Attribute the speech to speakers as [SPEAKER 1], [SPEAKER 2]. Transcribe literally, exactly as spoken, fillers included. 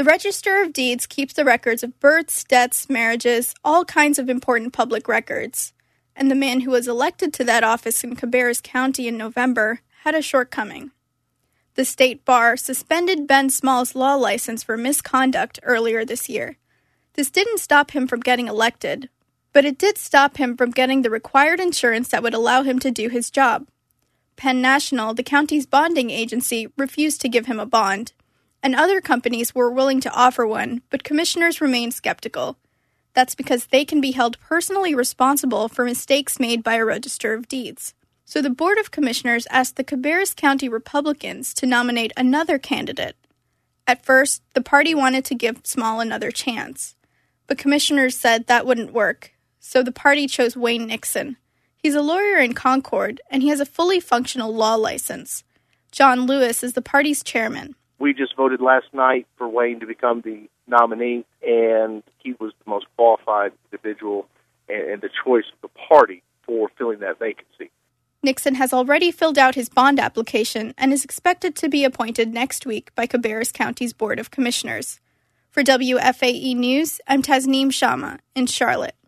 [SPEAKER 1] The Register of Deeds keeps the records of births, deaths, marriages, all kinds of important public records. And the man who was elected to that office in Cabarrus County in November had a shortcoming. The state bar suspended Ben Small's law license for misconduct earlier this year. This didn't stop him from getting elected, but it did stop him from getting the required insurance that would allow him to do his job. Penn National, the county's bonding agency, refused to give him a bond, and other companies were willing to offer one, but commissioners remained skeptical. That's because they can be held personally responsible for mistakes made by a Register of Deeds. So the Board of Commissioners asked the Cabarrus County Republicans to nominate another candidate. At first, the party wanted to give Small another chance, but commissioners said that wouldn't work, so the party chose Wayne Nixon. He's a lawyer in Concord, and he has a fully functional law license. John Lewis is the party's chairman.
[SPEAKER 2] We just voted last night for Wayne to become the nominee, and he was the most qualified individual and the choice of the party for filling that vacancy.
[SPEAKER 1] Nixon has already filled out his bond application and is expected to be appointed next week by Cabarrus County's Board of Commissioners. For W F A E News, I'm Tasneem Sharma in Charlotte.